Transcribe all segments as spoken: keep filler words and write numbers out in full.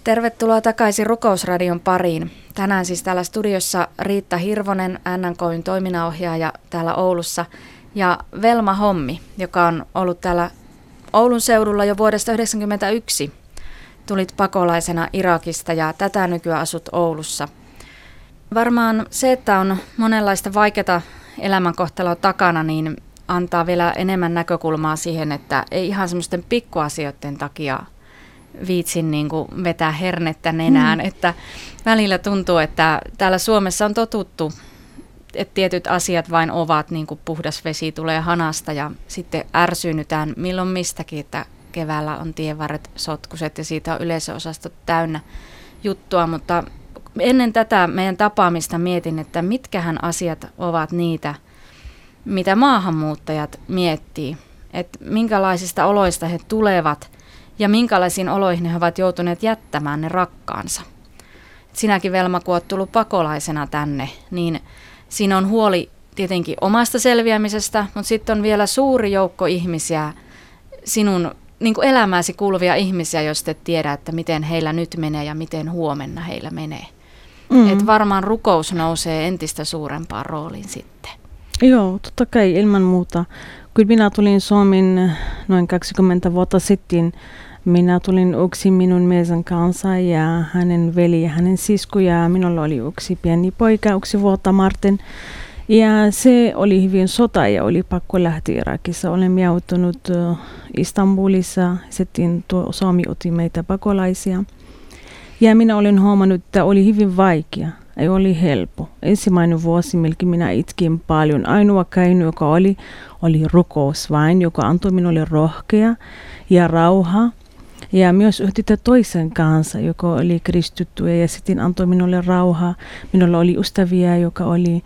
Tervetuloa takaisin Rukousradion pariin. Tänään siis täällä studiossa Riitta Hirvonen, N N K:n toiminnanohjaaja täällä Oulussa, ja Velma Hommi, joka on ollut täällä Oulun seudulla jo vuodesta yhdeksänkymmentäyksi. Tulit pakolaisena Irakista ja tätä nykyään asut Oulussa. Varmaan se, että on monenlaista vaikeaa elämänkohtaloa takana, niin antaa vielä enemmän näkökulmaa siihen, että ei ihan semmoisten pikkuasioiden takia viitsin niin kuin vetää hernettä nenään, mm. että välillä tuntuu, että täällä Suomessa on totuttu, että tietyt asiat vain ovat, niin kuin puhdas vesi tulee hanasta ja sitten ärsyynnytään milloin mistäkin, että keväällä on tienvarret sotkuset ja siitä on yleisöosastot täynnä juttua, mutta ennen tätä meidän tapaamista mietin, että mitkähän asiat ovat niitä, mitä maahanmuuttajat miettii, että minkälaisista oloista he tulevat ja minkälaisiin oloihin he ovat joutuneet jättämään ne rakkaansa. Sinäkin, Velma, kun olet tullut pakolaisena tänne, niin siinä on huoli tietenkin omasta selviämisestä, mutta sitten on vielä suuri joukko ihmisiä, sinun niin kuin elämääsi kuuluvia ihmisiä, jos et tiedä, että miten heillä nyt menee ja miten huomenna heillä menee. Mm. Et varmaan rukous nousee entistä suurempaan rooliin sitten. Joo, totta kai ilman muuta. Kun minä tulin Suomeen noin kaksikymmentä vuotta sitten, minä tulin yksin minun miehen kanssa ja hänen veli ja hänen sisko ja minulla oli yksi pieni poika, yksi vuotta Martin. Ja se oli hyvin sota ja oli pakko lähteä Irakissa. Olen joutunut Istanbulissa, sitten tuo Suomi otti meitä pakolaisia. Ja minä olen huomannut, että oli hyvin vaikea, ei oli helppo. Ensimmäinen vuosi melkein minä itkin paljon. Ainoa keino, joka oli, oli rukous vain, joka antoi minulle rohkea ja rauha. Ja myös yhtä toisen kanssa, joka oli kristitty ja sitten antoi minulle rauhaa. Minulla oli ystäviä, joka oli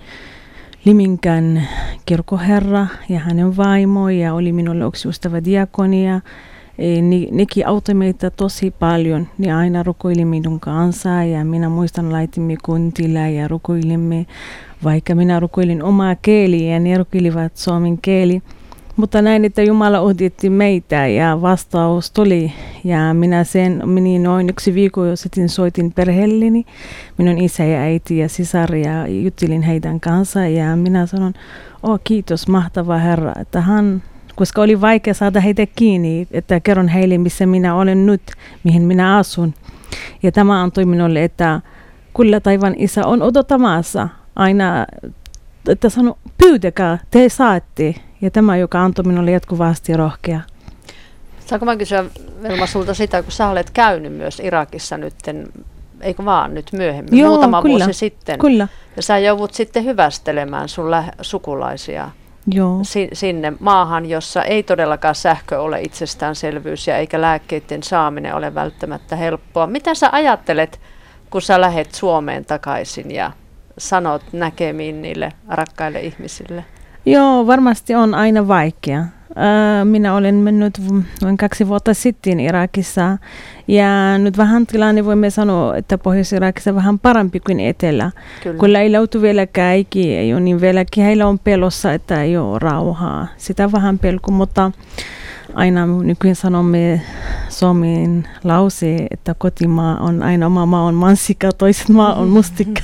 Liminkän kirkkoherra ja hänen vaimo ja oli minulla yksi ystävä diakonia. Ne, nekin auttoi meitä tosi paljon. Ne aina rukoili minun kanssa ja minä muistan laitimme kuntilla ja rukoilimme, vaikka minä rukoilin omaa kieliä ja ne rukoilivat suomen kieli. Mutta näin, että Jumala ohjatti meitä ja vastaus tuli. Ja minä sen menin noin yksi viikko jo sitten soitin perheelleni, minun isä ja äiti ja sisar ja juttelin heidän kanssa. Ja minä sanon, oh kiitos mahtava Herra, että hän, koska oli vaikea saada heitä kiinni, että kerron heille missä minä olen nyt, mihin minä asun. Ja tämä antoi minulle, että kyllä taivaan isä on odottamassa aina, että sano pyytäkää, te saatte. Ja tämä, joka antoi minulle jatkuvasti rohkea. Saanko mä kysyä, Velma, sulta sitä, kun sä olet käynyt myös Irakissa nyt, eikö vaan nyt myöhemmin, Joo, muutama kyllä, vuosi sitten. Kyllä. Ja sä joudut sitten hyvästelemään sun lä- sukulaisia Joo. Si- sinne maahan, jossa ei todellakaan sähkö ole itsestäänselvyys ja eikä lääkkeiden saaminen ole välttämättä helppoa. Mitä sä ajattelet, kun sä lähet Suomeen takaisin ja sanot näkemiin niille rakkaille ihmisille? Joo, varmasti on aina vaikea. Minä olen mennyt noin kaksi vuotta sitten Irakissa ja nyt vähän tilanne voimme sanoa, että Pohjois-Irakissa vähän parempi kuin etelä. Kyllä. Kun ei löyty vielä kaikki, ei ole niin vieläkin heillä on pelossa, että ei ole rauhaa. Sitä vähän pelko, mutta aina nykyään sanomme Suomen lause, että kotimaa on aina oma maa on mansikka, toiset maa on mustikka.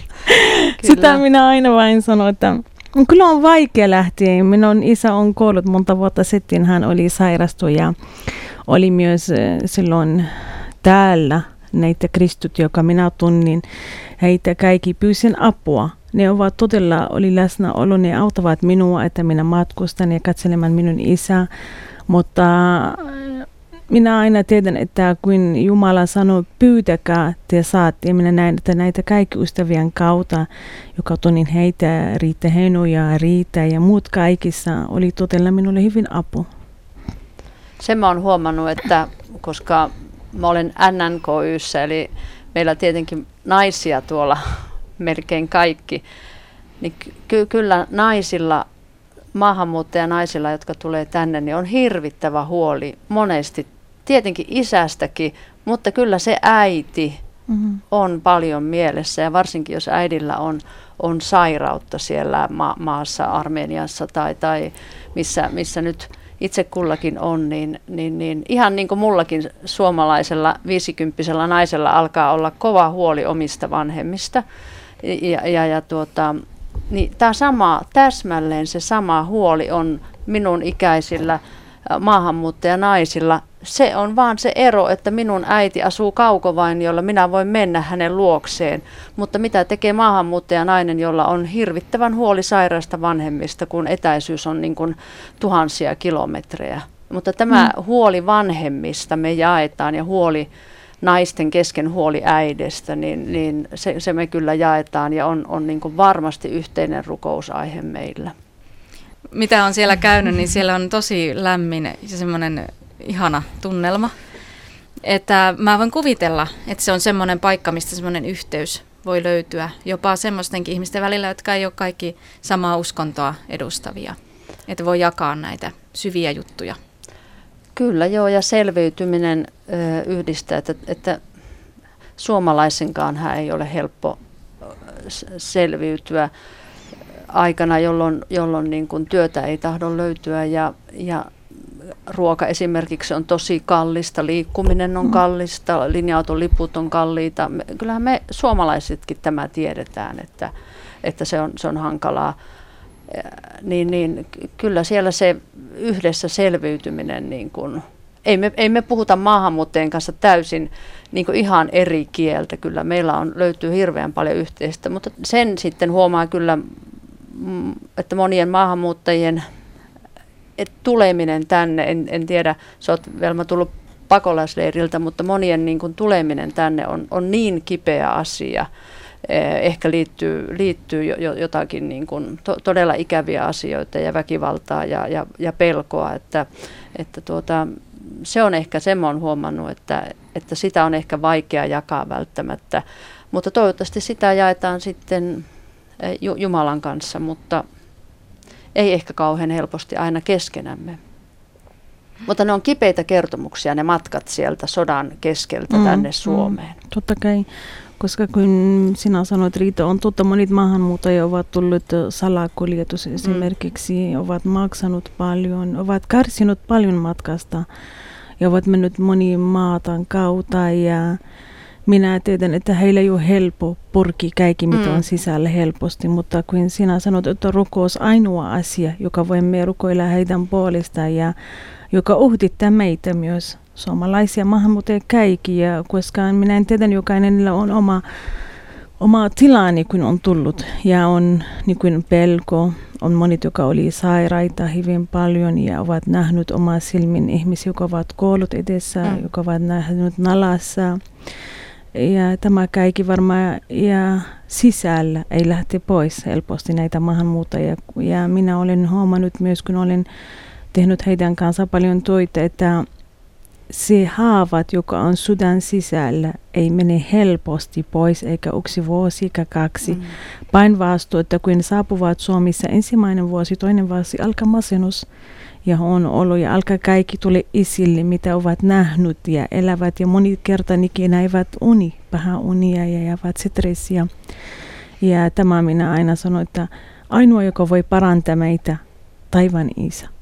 Sitä minä aina vain sanon, että kyllä on vaikea lähteä. Minun isä on kuollut monta vuotta sitten. Hän oli sairastu ja oli myös silloin täällä näitä kristut, joka minä tunnin. Heitä kaikki pyysin apua. Ne ovat todella oli läsnäolo. Ne auttavat minua, että minä matkustan ja katselemaan minun isää. Mutta minä aina tiedän, että kun Jumala sanoo, pyytäkää, te saatte. Ja minä näen, että näitä kaikki ystävien kautta, joka tunnin heitä, Riitta Heino ja Riitta ja muut kaikissa, oli todella minulle hyvin apu. Sen mä oon huomannut, että koska mä olen N N K Y:ssä, eli meillä tietenkin naisia tuolla melkein kaikki, niin ky- kyllä naisilla, maahanmuuttajanaisilla, jotka tulee tänne, niin on hirvittävä huoli monesti, tietenkin isästäkin, mutta kyllä se äiti mm-hmm. on paljon mielessä ja varsinkin jos äidillä on, on sairautta siellä ma- maassa, Armeniassa tai, tai missä, missä nyt itse kullakin on, niin, niin, niin ihan niin kuin mullakin suomalaisella viisikymppisellä naisella alkaa olla kova huoli omista vanhemmista. Ja, ja, ja tuota, niin tämä sama, täsmälleen se sama huoli on minun ikäisillä maahanmuuttajanaisilla. Se on vaan se ero, että minun äiti asuu Kaukovainiolla, minä voin mennä hänen luokseen. Mutta mitä tekee maahanmuuttajanainen, jolla on hirvittävän huoli sairaista vanhemmista, kun etäisyys on niin kuin tuhansia kilometrejä. Mutta tämä mm. huoli vanhemmista me jaetaan ja huoli naisten kesken huoli äidestä, niin, niin se, se me kyllä jaetaan ja on, on niin kuin varmasti yhteinen rukousaihe meillä. Mitä on siellä käynyt, niin siellä on tosi lämmin ja semmoinen ihana tunnelma. Että mä voin kuvitella, että se on semmoinen paikka, mistä semmoinen yhteys voi löytyä jopa semmoistenkin ihmisten välillä, jotka ei ole kaikki samaa uskontoa edustavia. Että voi jakaa näitä syviä juttuja. Kyllä joo, ja selviytyminen ö, yhdistää, että, että suomalaisenkaan hän ei ole helppo selviytyä aikana, jolloin, jolloin niin kuin työtä ei tahdo löytyä ja, ja ruoka esimerkiksi on tosi kallista, liikkuminen on kallista, linja-autoliput on kalliita. Kyllähän me suomalaisetkin tämä tiedetään, että, että se, on, se on hankalaa. Niin, niin, kyllä siellä se yhdessä selviytyminen, niin kuin, ei, me, ei me puhuta maahanmuuttajien kanssa täysin niin kuin ihan eri kieltä. Kyllä meillä on, löytyy hirveän paljon yhteistä, mutta sen sitten huomaa kyllä, että monien maahanmuuttajien et tuleminen tänne, en, en tiedä, sä oot Velma tullut pakolaisleiriltä, mutta monien niin kuin tuleminen tänne on, on niin kipeä asia. Ehkä liittyy, liittyy jo, jotakin niin kuin to, todella ikäviä asioita ja väkivaltaa ja, ja, ja pelkoa, että, että tuota, se on ehkä, sen mä oon huomannut, että, että sitä on ehkä vaikea jakaa välttämättä, mutta toivottavasti sitä jaetaan sitten Jumalan kanssa, mutta ei ehkä kauhean helposti aina keskenämme. Mutta ne on kipeitä kertomuksia, ne matkat sieltä sodan keskeltä mm, tänne Suomeen. Mm, totta kai, koska kun sinä sanoit, Riita, on totta, monet maahanmuuttajat ovat tulleet salakuljetus esimerkiksi, mm. ovat maksanut paljon, ovat kärsinyt paljon matkasta ja ovat mennyt moniin maatan kautta ja minä tiedän, että heillä ei ole helppo purki kaikki, mitä mm. on sisällä helposti, mutta kun sinä sanot, että rukous on ainoa asia, joka voimme rukoilla heidän puolestaan ja joka uhdittaa meitä myös, suomalaisia maahanmuuttajia kaikki, ja koska minä en tiedä, jokainen on oma, oma tilani, kun on tullut, ja on niin kuin pelko, on monet, jotka oli sairaita hyvin paljon, ja ovat nähnyt omaa silmin ihmisiä, jotka ovat kuollut edessä, mm. jotka ovat nähnyt nalassa. Ja tämä kaikki varmaan ja sisällä ei lähte pois helposti näitä maahanmuuttajia. Ja minä olen huomannut myös, kun olen tehnyt heidän kanssa paljon töitä, että se haavat, joka on sydän sisällä, ei mene helposti pois, eikä yksi vuosi, eikä kaksi. Mm. Päinvastoin, että kun saapuvat Suomessa ensimmäinen vuosi, toinen vuosi alkaa masennus, ja on ollut ja alkaa kaikki tule esille, mitä ovat nähnyt ja elävät. Ja moni kerta näivät uni, vähän unia ja jäävät stressiä. Ja tämä minä aina sanon, että ainoa, joka voi parantaa meitä, taivaan Isä.